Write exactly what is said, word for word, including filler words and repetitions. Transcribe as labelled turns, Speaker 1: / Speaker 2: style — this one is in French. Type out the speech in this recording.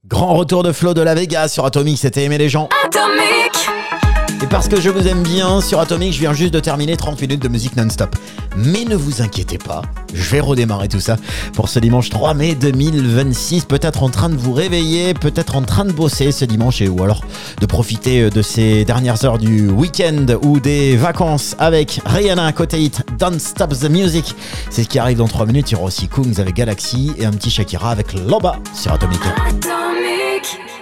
Speaker 1: Grand retour de Flo de la Vega sur Atomic, c'était Aimer les gens.
Speaker 2: Atomic.
Speaker 1: Et parce que je vous aime bien sur Atomic, je viens juste de terminer trente minutes de musique non-stop. Mais ne vous inquiétez pas, je vais redémarrer tout ça pour ce dimanche trois mai deux mille vingt-six. Peut-être en train de vous réveiller, peut-être en train de bosser ce dimanche, et, ou alors de profiter de ces dernières heures du week-end ou des vacances avec Rihanna côté hit, Don't Stop the Music. C'est ce qui arrive dans trois minutes. Il y aura aussi Kungs avec Galaxy et un petit Shakira avec Loba sur Atomic.
Speaker 2: Atomic.